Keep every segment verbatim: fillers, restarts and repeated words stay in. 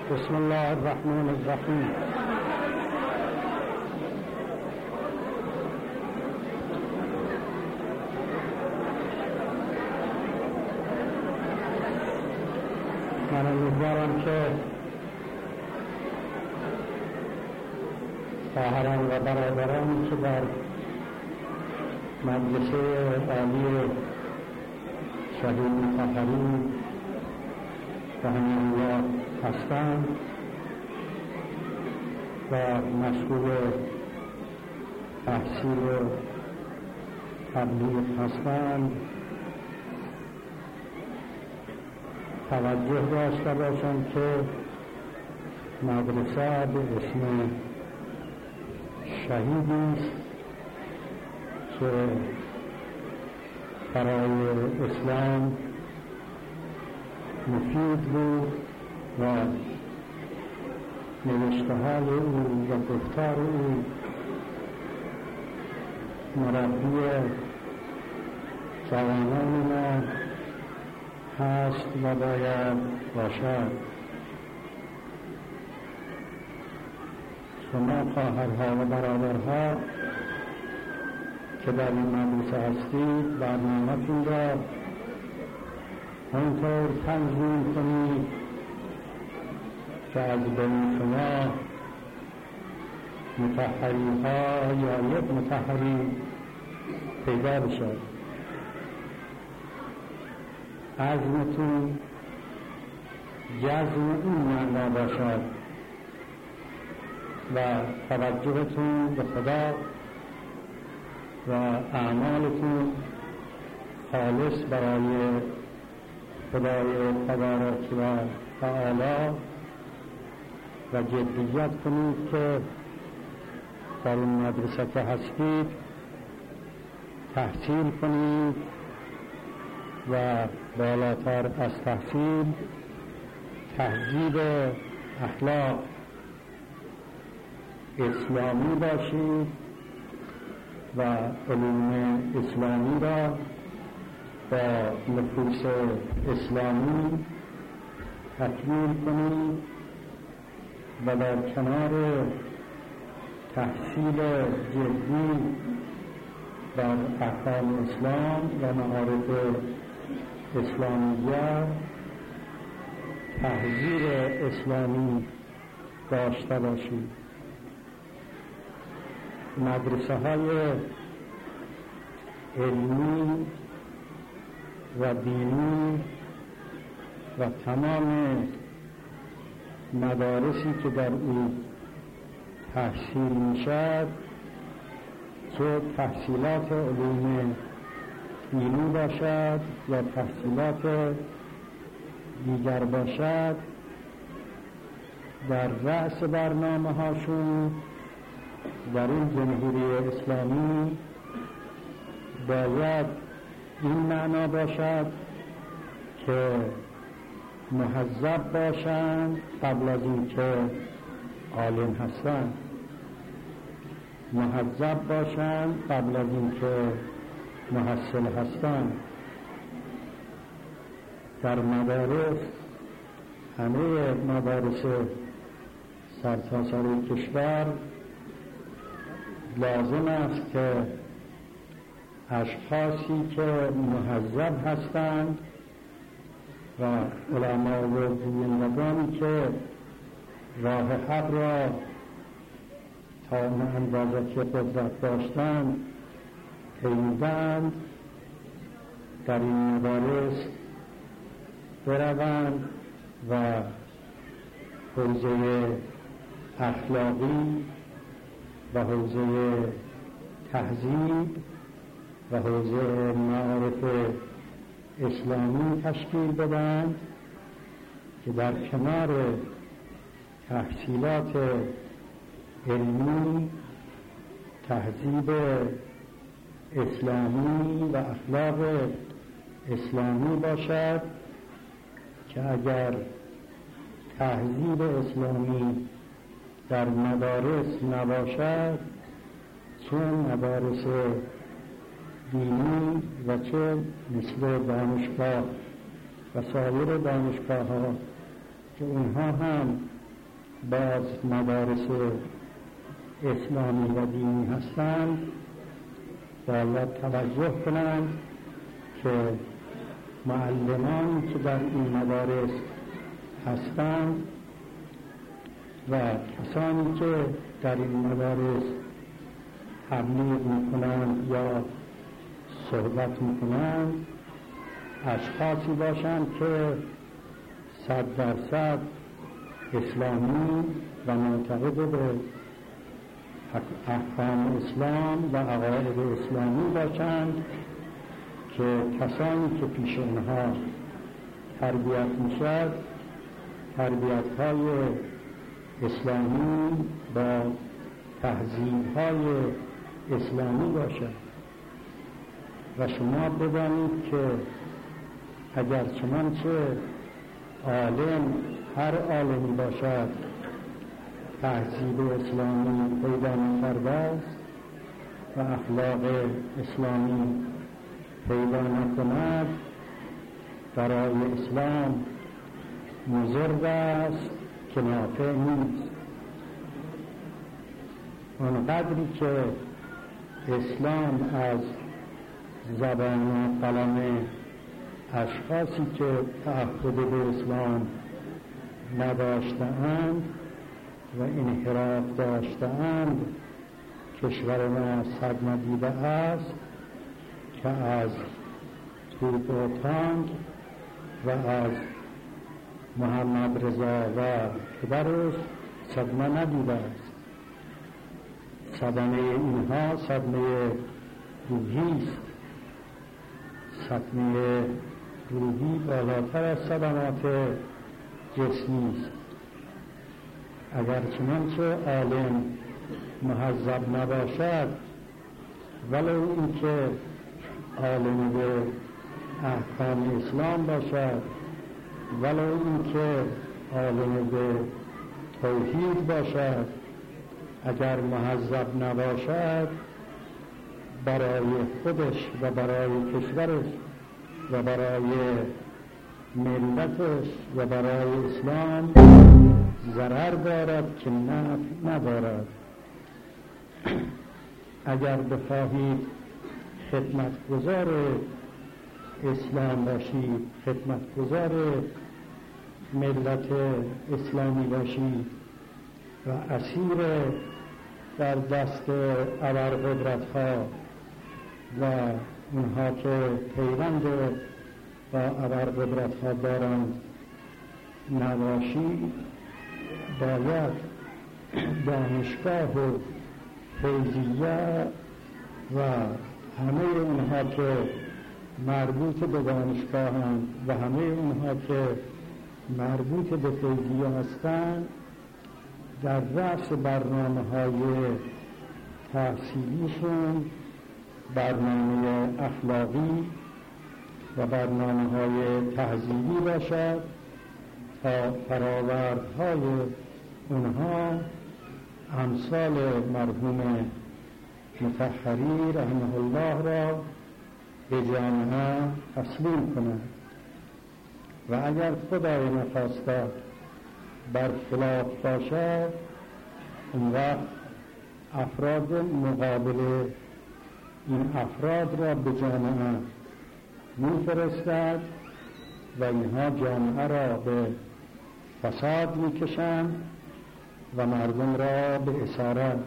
بسم الله الرحمن الرحیم. من امیدوارم که خواهران و برادرانی که در مجلس عالی شهید مطهری رحمه الله هستند و مشغول تحصیل و تبلیغ هستند توجه داشته باشند که مدرسه به اسم شهیدی است که برای اسلام مفید بود و نوشته‌های او و گفتار او مربی جوانان ما هست و باید باشد. شما خواهرها و برادرها که در این مدرسه هستید برنامه‌تون را آنطور تنظیم کنید که از بین شما مطهری ها یا یک مطهری پیدا بشد. عزمتون جزم این معنا باشد و توجهتون به خدا و اعمالتون خالص برای خدای تبارک و تعالی و جدیت کنید که در این مدرسه که هستید تحصیل کنید و بالاتر از تحصیل تهذیب اخلاق اسلامی باشید و علوم اسلامی را با نفوس اسلامی تکمیل کنید و در کنار تحصیل جدی در احکام اسلام و معارف اسلامیه تهذیب اسلامی داشته باشید. مدرسه های علمی و دینی و تمام مدارسی که در این تحصیل میشد چه تحصیلات علوم دینی باشد یا تحصیلات دیگر باشد در رأس برنامه هاشون در این جمهوری اسلامی باید این معنا باشد که مهذب باشند قبل از این که عالم هستند، مهذب باشند قبل از این که محصل هستند. در مدارس همه مدارس سرتاسر کشور لازم است که اشخاصی که مهذب هستند و علما و گویندگانی که راه حق را تا اندازه که قدرت داشتند پیمودند در این مدارس بروند و حوزه اخلاقی و حوزه تهذیب و حوزه معارف اسلامی تشکیل بدند که در کنار تحصیلات علمی تهذیب اسلامی و اخلاق اسلامی باشد که اگر تهذیب اسلامی در مدارس نباشد چون مدارس دینی و چه مثل دانشگاه و سایر دانشگاه ها که اونها هم باز مدارس اسلامی و دینی هستند باید توجه کنند که معلمان که در این مدارس هستند و کسانی که در این مدارس تبلیغ میکنند یا صحبت میکنند اشخاصی باشند که صد درصد اسلامی و معتقد به احکام اسلام و عقاید اسلامی باشند که کسانی که پیش اونها تربیت میشد تربیت های اسلامی با تهذیب های اسلامی باشد و شما بدانید که اگر چنانچه عالم هر عالمی باشد تهذیب اسلامی پیدا نکرده است و اخلاق اسلامی پیدا نکند برای اسلام مضر است که نافع نیست. آنقدری که اسلام از زبان و قلم اشخاصی که تعهد به اسلام نداشته‌اند و انحراف داشته‌اند کشور ما صد ندیده است که از توپ و تانک و از محمد رضا و پدرش صدمه ندیده است. صدمه اینها صدمه روحی است. صدمه روحی بالاتر از صدمات جسمی است. اگر چنانچه عالم مهذب نباشد ولو اینکه عالم به احکام اسلام باشد ولو اینکه عالم به توحید باشد اگر مهذب نباشد برای خودش و برای کشورش و برای ملتش و برای اسلام ضرر دارد که نفع ندارد. اگر بخواهید خدمتگزار اسلام باشید خدمتگزار ملت اسلامی باشید و اسیر در دست ابرقدرت‌ها و اونها که پیوند با ابرقدرت‌ها دارند نباشید باید دانشگاه و فیضیه و همه اونها که مربوط به دانشگاهند و همه اونها که مربوط به فیضیه هستند در رأس برنامه های تحصیلیشون برنامه اخلاقی و برنامه های تهذیبی باشد تا فرآوردهای اونها امثال مرحوم مطهری رحمه الله را به جامعه تسلیم کنند و اگر خدای نخواسته برخلاف باشد اون وقت افراد مقابل این افراد را به جامعه می‌فرستد و اینها جامعه را به فساد می‌کشند و مردم را به اسارت.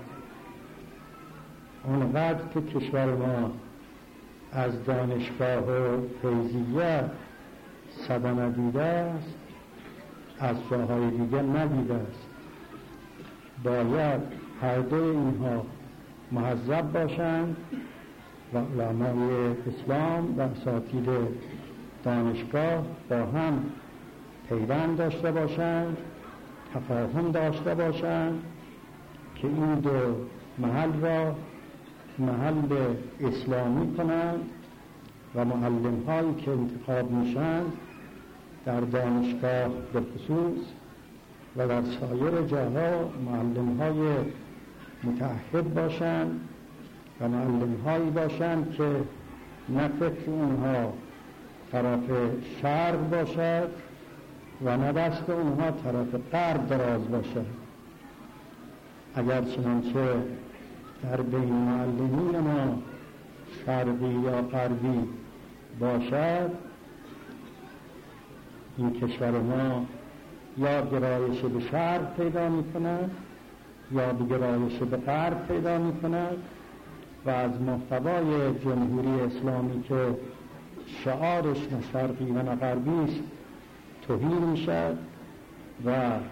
اونقدر که کشور ما از دانشگاه و فیضیه صدمه دیده است از جاهای دیگر ندیده است. باید هر دو اینها مهذب باشند و علمای اسلام و اساتید دانشگاه با هم پیوند داشته باشند تفاهم داشته باشند که این دو محل را محل اسلامی کنند و معلم هایی که انتخاب میشند در دانشگاه به خصوص و در سایر جاها معلم های متعهد باشند و معلم هایی باشند که نه فکر اونها طرف شرق باشد و نه دست اونها طرف غرب دراز باشه. اگر چنانچه در بین معلمین ما شرقی یا غربی باشد، این کشور ما یا گرایش به شرق پیدا می کند یا به گرایش به غرب پیدا می کند و از محتوای جمهوری اسلامی که شعارش نه شرقی و نه غربی است توهین می شد و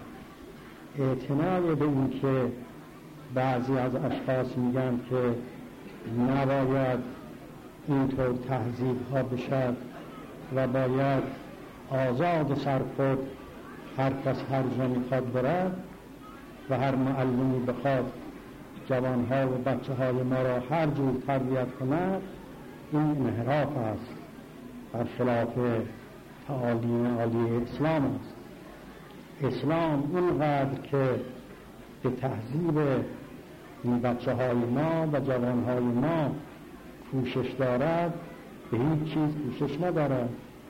اعتنای به این که بعضی از اشخاص میگن که نباید اینطور تهذیب ها بشد و باید آزاد سرخود هر کس هر جا میخواد برد و هر معلمی بخواد جوانها و بچه های ما را هر جور تربیت کند، این انحراف است، بر خلاف تعالیم عالی اسلام است. اسلام اونقدر که به تهذیب این بچه های ما و جوان های ما کوشش دارد، به هیچ چیز کوشش ندارد.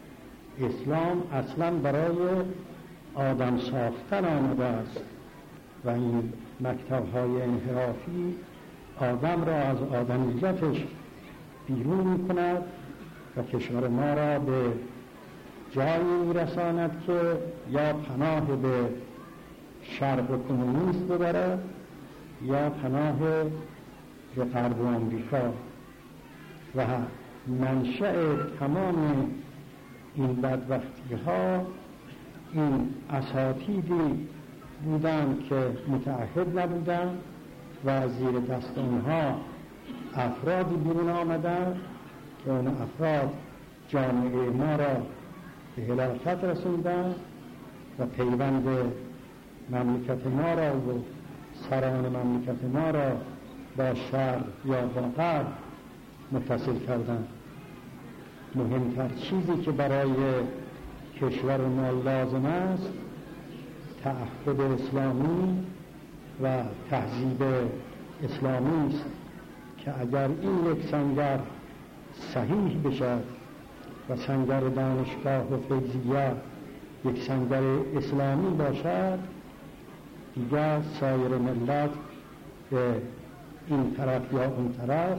اسلام اصلا برای آدم ساختن آمده است و این مکتب های انحرافی آدم را از آدمیتش بیرون می کند و کشور ما را به جایی می رساند که یا پناه به شرق کمونیست ببرد یا پناه به غرب آمریکا. و منشأ تمام این بدبختی ها این اساتیدی بودن که متعهد نبودن و از زیر دست اونها افرادی بیرون آمدن که اون افراد جامعه ما را به هلاکت رسوندن و پیوند مملکت ما را و سران مملکت ما را با شرق یا با غرب متصل کردن. مهمتر چیزی که برای کشور ما لازم است تعهد اسلامی و تهذیب اسلامی است که اگر این یک سنگر صحیح بشد و سنگر دانشگاه و فیضیه یک سنگر اسلامی باشد، دیگر سایر ملت به این طرف یا اون طرف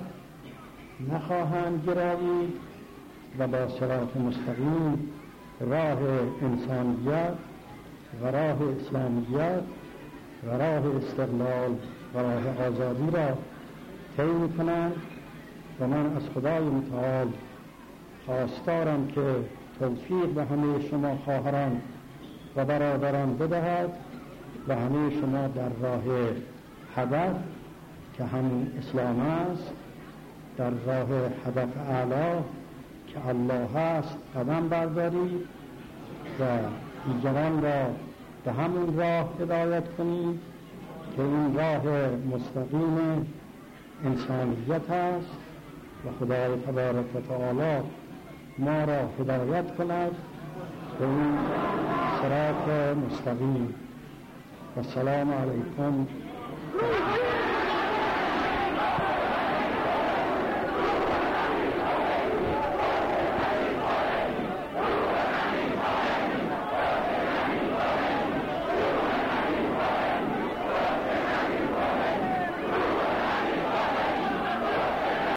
نخواهند گرایید و با صراط مستقیم راه انسانیت و راه اسلامیت و راه استقلال و راه آزادی را طی می‌کنند. و من از خدای متعال خواستارم که توفیق به همه شما خواهران و برادران بدهد و همه شما در راه هدف که همین اسلام است، در راه هدف اعلی که الله است قدم بردارید و دیگران را به همون راه هدایت کنید که این راه مستقیم انسانیت است و خدای تبارک و تعالی ما را هدایت کند به این صراط مستقیم. و السلام علیکم